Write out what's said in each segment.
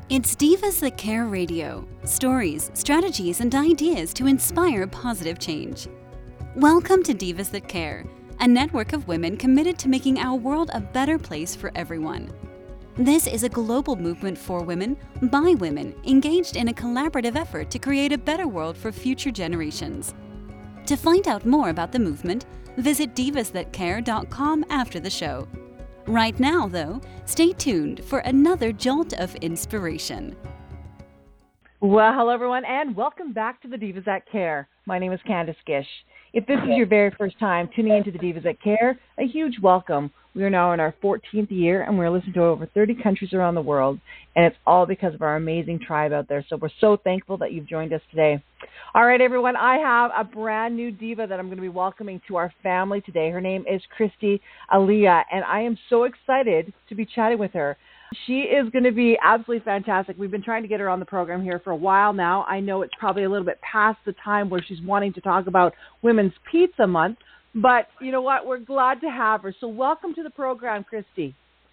It's Divas That Care Radio. Stories, strategies, and ideas to inspire positive change. Welcome to Divas That Care, a network of women committed to making our world a better place for everyone. This is a global movement for women, by women, engaged in a collaborative effort to create a better world for future generations. To find out more about the movement, visit divasthatcare.com after the show. Right now, though, stay tuned for another jolt of inspiration. Well, hello, everyone, and welcome back to the Divas That Care. My name is Candice Gish. If this is your very first time tuning into the Divas That Care, a huge welcome. We are now in our 14th year, and we're listening to over 30 countries around the world, and it's all because of our amazing tribe out there. So we're so thankful that you've joined us today. All right, everyone, I have a brand new diva that I'm going to be welcoming to our family today. Her name is Kristi Aaliyah, and I am so excited to be chatting with her. She is going to be absolutely fantastic. We've been trying to get her on the program here for a while now. I know it's probably a little bit past the time where she's wanting to talk about Women's Pizza Month, but you know what? We're glad to have her. So welcome to the program, Kristi.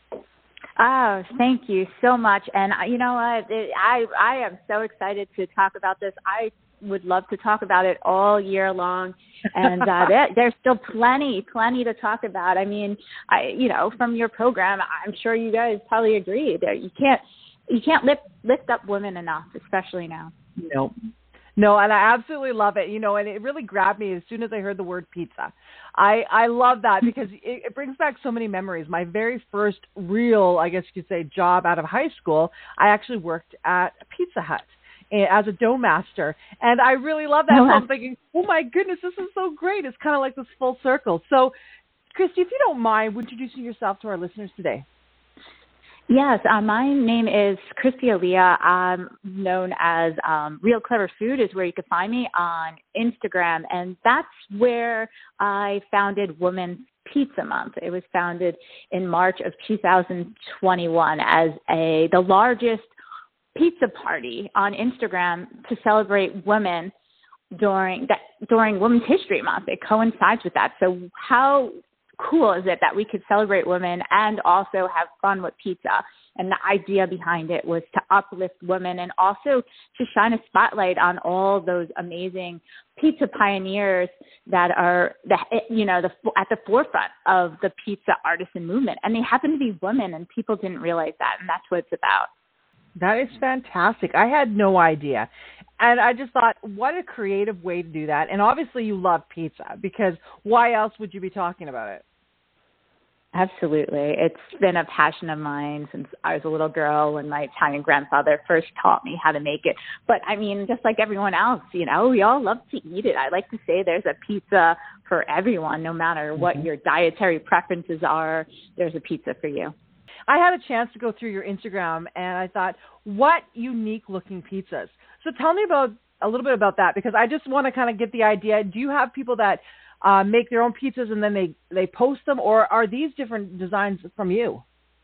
Oh, thank you so much. And you know what? I am so excited to talk about this. I would love to talk about it all year long. And there's still plenty to talk about. I mean, from your program, I'm sure you guys probably agree that you can't lift up women enough, especially now. No, and I absolutely love it. And it really grabbed me as soon as I heard the word pizza. I love that because it brings back so many memories. My very first real, I guess you could say, job out of high school, I actually worked at Pizza Hut as a dough master. And I really love that. So I'm thinking, oh my goodness, this is so great. It's kind of like this full circle. So, Kristi, if you don't mind, introducing yourself to our listeners today. Yes, my name is Kristi Aaliyah. I'm known as Real Clever Food is where you can find me on Instagram. And that's where I founded Women's Pizza Month. It was founded in March of 2021 as the largest pizza party on Instagram to celebrate women during Women's History Month. It coincides with that. So how cool is it that we could celebrate women and also have fun with pizza? And the idea behind it was to uplift women and also to shine a spotlight on all those amazing pizza pioneers that are at the forefront of the pizza artisan movement. And they happen to be women, and people didn't realize that, and that's what it's about. That is fantastic. I had no idea. And I just thought, what a creative way to do that. And obviously you love pizza, because why else would you be talking about it? Absolutely. It's been a passion of mine since I was a little girl when my Italian grandfather first taught me how to make it. But, I mean, just like everyone else, we all love to eat it. I like to say there's a pizza for everyone, no matter what your dietary preferences are, there's a pizza for you. I had a chance to go through your Instagram, and I thought, what unique-looking pizzas. So tell me a little bit about that, because I just want to kind of get the idea. Do you have people that make their own pizzas and then they post them, or are these different designs from you?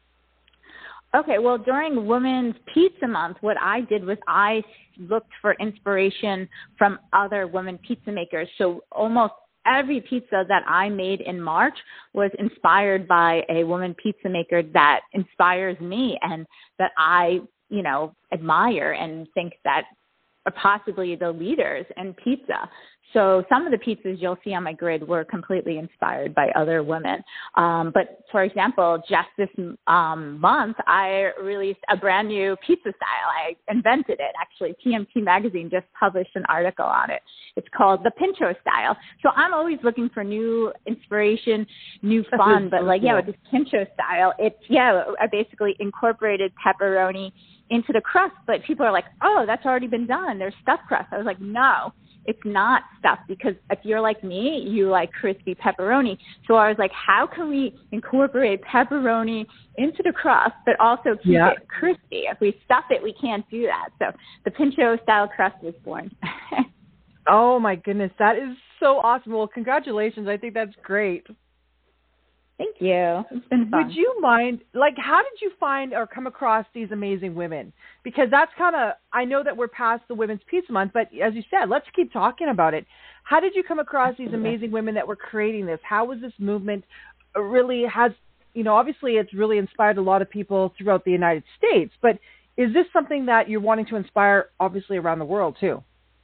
Okay, well, during Women's Pizza Month, what I did was I looked for inspiration from other women pizza makers. So almost every pizza that I made in March was inspired by a woman pizza maker that inspires me and that I, admire and think that are possibly the leaders in pizza. So some of the pizzas you'll see on my grid were completely inspired by other women. But for example, just this month, I released a brand new pizza style. I invented it, actually. TMT Magazine just published an article on it. It's called the Pincho style. So I'm always looking for new inspiration, new fun. But with this Pincho style, I basically incorporated pepperoni into the crust. But people are like, oh, that's already been done. There's stuffed crust. I was like, no. It's not stuffed, because if you're like me, you like crispy pepperoni. So I was like, how can we incorporate pepperoni into the crust, but also keep it crispy? If we stuff it, we can't do that. So the Pincho style crust was born. Oh my goodness, that is so awesome. Well, congratulations. I think that's great. Thank you. It's been fun. Would you mind, how did you find or come across these amazing women? Because that's I know that we're past the Women's Pizza Month, but as you said, let's keep talking about it. How did you come across these amazing women that were creating this? How was this movement obviously it's really inspired a lot of people throughout the United States, but Is this something that you're wanting to inspire, obviously, around the world, too?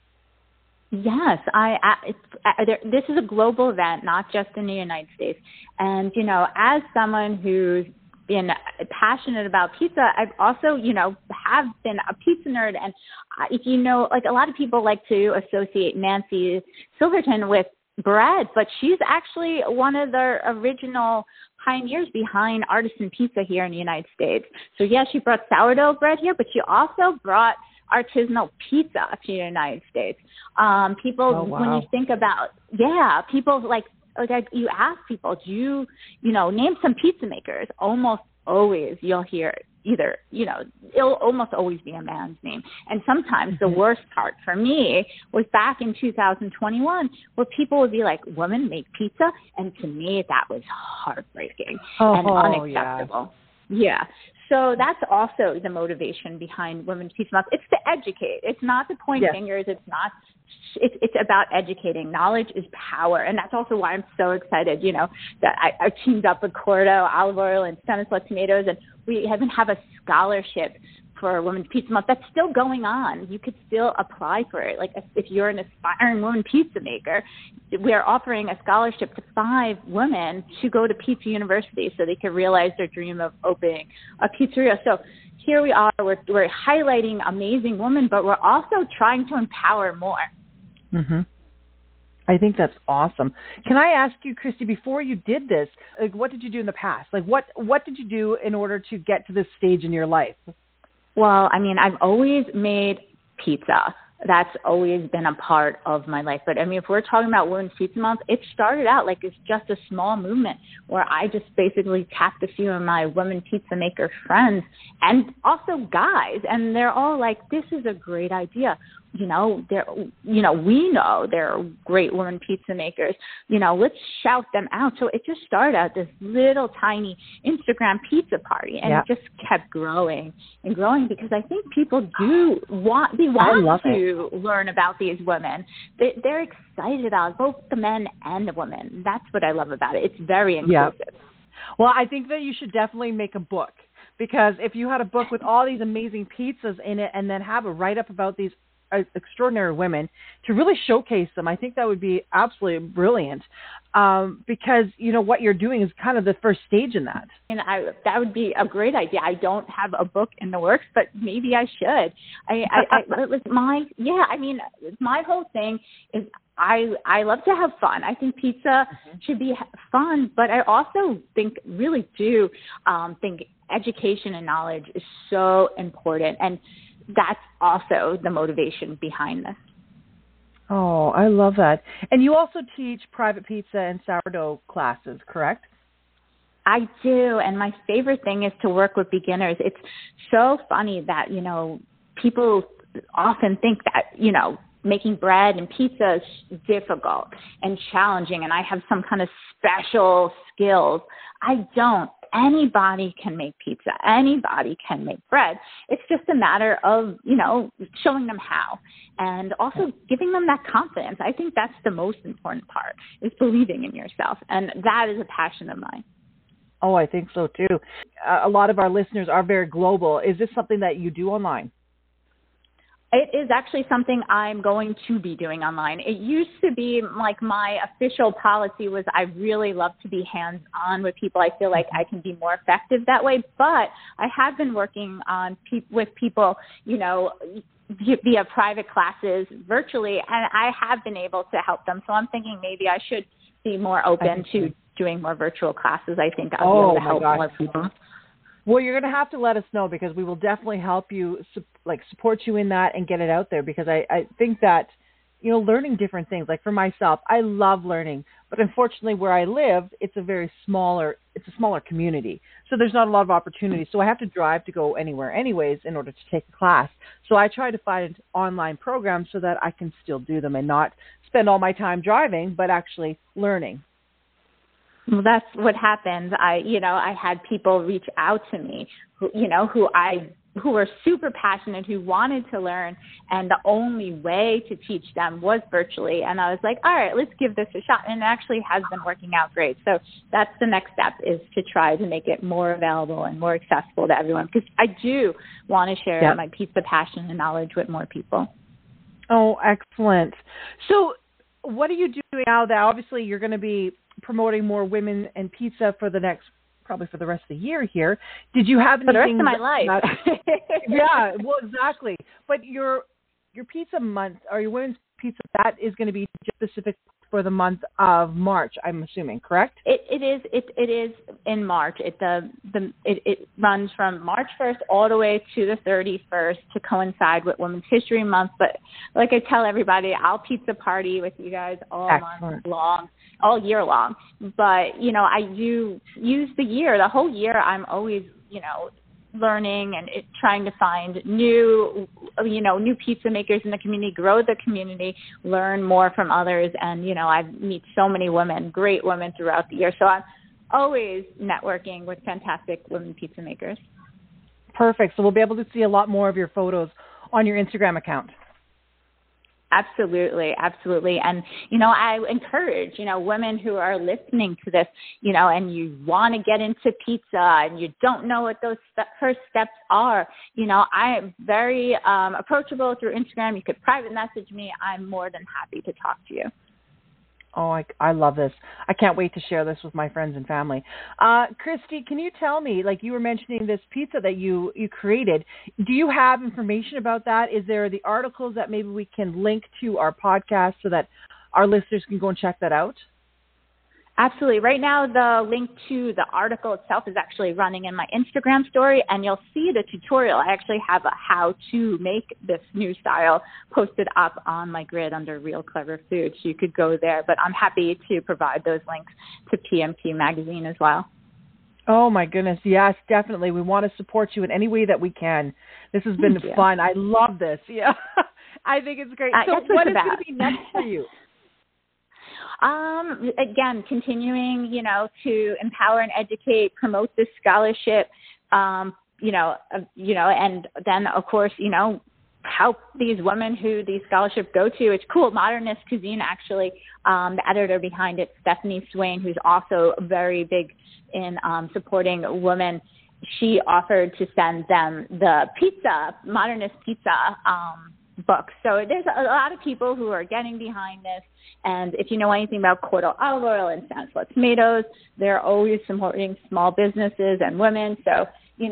Yes, this is a global event, not just in the United States. And, as someone who's been passionate about pizza, I've also, have been a pizza nerd. And if a lot of people like to associate Nancy Silverton with bread, but she's actually one of the original pioneers behind artisan pizza here in the United States. So, yes, she brought sourdough bread here, but she also brought artisanal pizza to the United States. When you think about, people like you ask people, do you, name some pizza makers? Almost always you'll hear either, it'll almost always be a man's name. And sometimes the worst part for me was back in 2021 where people would be like, women make pizza? And to me, that was heartbreaking and unacceptable. Yeah. So that's also the motivation behind Women's Pizza Month. It's to educate. It's not to point fingers. It's not. It's about educating. Knowledge is power, and that's also why I'm so excited. That I teamed up with Cordo, Olive Oil, and Stanislaw Tomatoes, and we even have a scholarship for Women's Pizza Month that's still going on. You could still apply for it. Like if you're an aspiring woman pizza maker, we are offering a scholarship to 5 women to go to Pizza University so they can realize their dream of opening a pizzeria. So here we are. We're highlighting amazing women, but we're also trying to empower more. Mm-hmm. I think that's awesome. Can I ask you, Christy, before you did this, what did you do in the past? What did you do in order to get to this stage in your life? Well, I've always made pizza. That's always been a part of my life. But, if we're talking about Women's Pizza Month, it started out like it's just a small movement where I just basically tapped a few of my women pizza maker friends and also guys. And they're all like, this is a great idea. We know they're great women pizza makers. Let's shout them out. So it just started out this little tiny Instagram pizza party, and it just kept growing and growing because I think people want to learn about these women. They're excited about both the men and the women. That's what I love about it. It's very inclusive. Yeah. Well, I think that you should definitely make a book, because if you had a book with all these amazing pizzas in it and then have a write-up about these extraordinary women to really showcase them, I think that would be absolutely brilliant, because what you're doing is kind of the first stage in that. And that would be a great idea. I don't have a book in the works, but maybe I should. My whole thing is I love to have fun. I think pizza should be fun, but I also think education and knowledge is so important, and that's also the motivation behind this. Oh, I love that. And you also teach private pizza and sourdough classes, correct? I do, and my favorite thing is to work with beginners. It's so funny that, people often think that, making bread and pizza is difficult and challenging, and I have some kind of special skills. I don't. Anybody can make pizza. Anybody can make bread. It's just a matter of, showing them how and also giving them that confidence. I think that's the most important part, is believing in yourself. And that is a passion of mine. Oh, I think so too. A lot of our listeners are very global. Is this something that you do online? It is actually something I'm going to be doing online. It used to be like my official policy was I really love to be hands-on with people. I feel like I can be more effective that way. But I have been working on with people, via private classes virtually, and I have been able to help them. So I'm thinking maybe I should be more open to doing more virtual classes. I think I'll be able to help more people. Well, you're going to have to let us know, because we will definitely help you, support you in that and get it out there, because I think that, learning different things, like for myself, I love learning, but unfortunately where I live, it's a smaller community. So there's not a lot of opportunities. So I have to drive to go anywhere anyways in order to take a class. So I try to find online programs so that I can still do them and not spend all my time driving, but actually learning. Well, that's what happens. I had people reach out to me who I who were super passionate, who wanted to learn, and the only way to teach them was virtually. And I was like, all right, let's give this a shot. And it actually has been working out great. So that's the next step, is to try to make it more available and more accessible to everyone, because I do want to share my pizza passion and knowledge with more people. Oh, excellent. So what are you doing now that obviously you're going to be promoting more women and pizza for the next, probably for the rest of the year here? Did you have anything? For the rest of my life. Yeah, well, exactly. But your pizza month, or your women's pizza, that is going to be just specific for the month of March, I'm assuming, correct? It is in March. It runs from March 1st all the way to the 31st to coincide with Women's History Month. But like I tell everybody, I'll pizza party with you guys all month long, all year long. But, I do use the whole year. I'm always, learning and trying to find new pizza makers in the community, grow the community, learn more from others. And, I meet so many women, great women throughout the year. So I'm always networking with fantastic women pizza makers. Perfect. So we'll be able to see a lot more of your photos on your Instagram account. Absolutely, absolutely. And, I encourage, women who are listening to this, and you want to get into pizza and you don't know what those first steps are, I am very approachable through Instagram. You could private message me. I'm more than happy to talk to you. Oh, I love this. I can't wait to share this with my friends and family. Christy, can you tell me, like you were mentioning this pizza that you created, do you have information about that? Is there the articles that maybe we can link to our podcast so that our listeners can go and check that out? Absolutely. Right now, the link to the article itself is actually running in my Instagram story, and you'll see the tutorial. I actually have a how to make this new style posted up on my grid under Real Clever Food, so you could go there. But I'm happy to provide those links to PMP Magazine as well. Oh, my goodness. Yes, definitely. We want to support you in any way that we can. This has been fun. I love this. Yeah, I think it's great. So what is going to be next for you? Again, continuing, to empower and educate, promote this scholarship, and then, of course, help these women who these scholarships go to. It's cool. Modernist Cuisine, actually, the editor behind it, Stephanie Swain, who's also very big in supporting women, she offered to send them the Modernist Pizza book. So there's a lot of people who are getting behind this. And if you know anything about Cordell Olive Oil and Stanislaw Tomatoes, they're always supporting small businesses and women. So,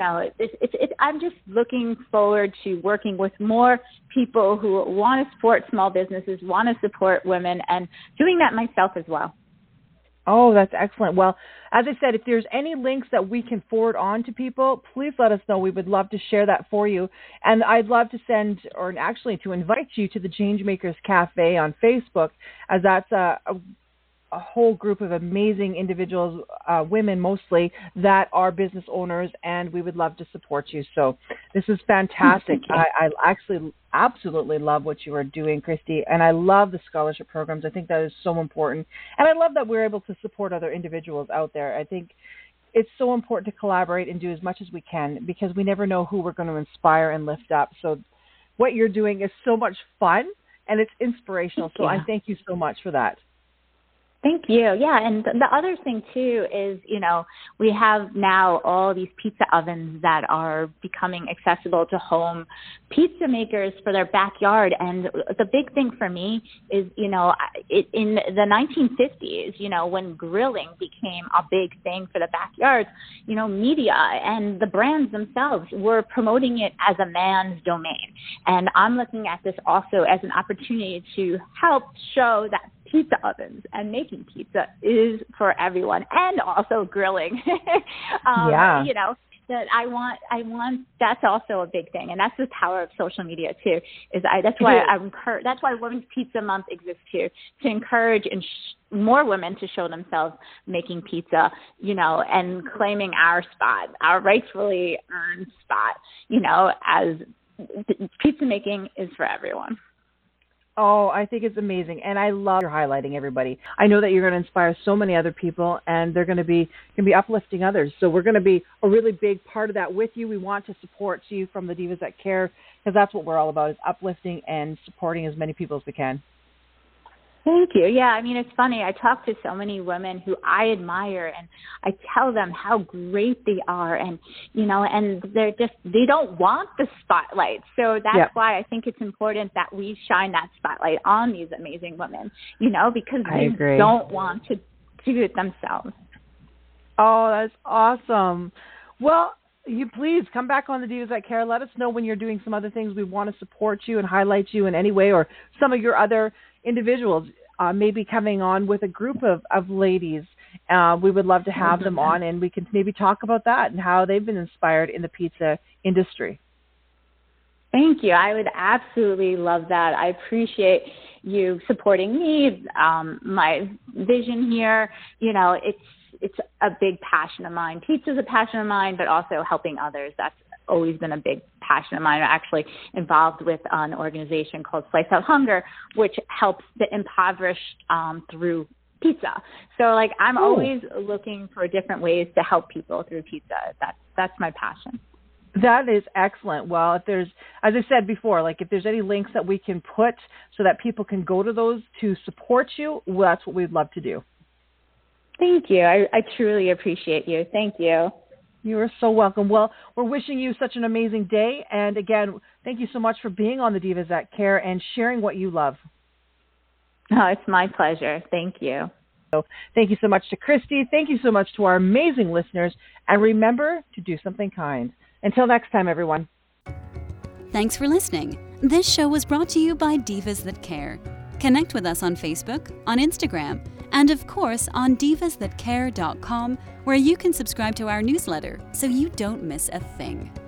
I'm just looking forward to working with more people who want to support small businesses, want to support women, and doing that myself as well. Oh, that's excellent. Well, as I said, if there's any links that we can forward on to people, please let us know. We would love to share that for you. And I'd love to to invite you to the Changemakers Cafe on Facebook, as that's a whole group of amazing individuals, women mostly, that are business owners, and we would love to support you. So this is fantastic. I actually absolutely love what you are doing, Christy, and I love the scholarship programs. I think that is so important, and I love that we're able to support other individuals out there. I think it's so important to collaborate and do as much as we can, because we never know who we're going to inspire and lift up. So what you're doing is so much fun, and it's inspirational. So I thank you so much for that. Thank you. Yeah, and the other thing, too, is, we have now all these pizza ovens that are becoming accessible to home pizza makers for their backyard. And the big thing for me is, in the 1950s, when grilling became a big thing for the backyards, media and the brands themselves were promoting it as a man's domain. And I'm looking at this also as an opportunity to help show that pizza ovens and making pizza is for everyone, and also grilling. That I want. That's also a big thing, and that's the power of social media too. That's why Women's Pizza Month exists too, to encourage more women to show themselves making pizza, and claiming our spot, our rightfully earned spot, as pizza making is for everyone. Oh, I think it's amazing, and I love your highlighting everybody. I know that you're going to inspire so many other people, and they're going to be uplifting others. So we're going to be a really big part of that with you. We want to support you from the Divas That Care, because that's what we're all about, is uplifting and supporting as many people as we can. Thank you. Yeah, I mean, it's funny. I talk to so many women who I admire, and I tell them how great they are, and and they don't want the spotlight. So that's why I think it's important that we shine that spotlight on these amazing women, because they don't want to do it themselves. Oh, that's awesome. Well, you please come back on the Divas That Care. Let us know when you're doing some other things. We want to support you and highlight you in any way, or some of your other individuals maybe coming on with a group of ladies. We would love to have them on, and we can maybe talk about that and how they've been inspired in the pizza industry. Thank you. I would absolutely love that. I appreciate you supporting me, my vision here. It's a big passion of mine. Pizza is a passion of mine, but also helping others. That's always been a big passion of mine. I'm actually involved with an organization called Slice Out Hunger, which helps the impoverished through pizza. So I'm always looking for different ways to help people through pizza. That's my passion. That is excellent. Well, if there's, as I said before, if there's any links that we can put so that people can go to those to support you, well, that's what we'd love to do. Thank you. I truly appreciate you. Thank you. You are so welcome. Well, we're wishing you such an amazing day. And again, thank you so much for being on the Divas That Care and sharing what you love. Oh, it's my pleasure. Thank you. So thank you so much to Christy. Thank you so much to our amazing listeners. And remember to do something kind. Until next time, everyone. Thanks for listening. This show was brought to you by Divas That Care. Connect with us on Facebook, on Instagram, and of course on divasthatcare.com, where you can subscribe to our newsletter so you don't miss a thing.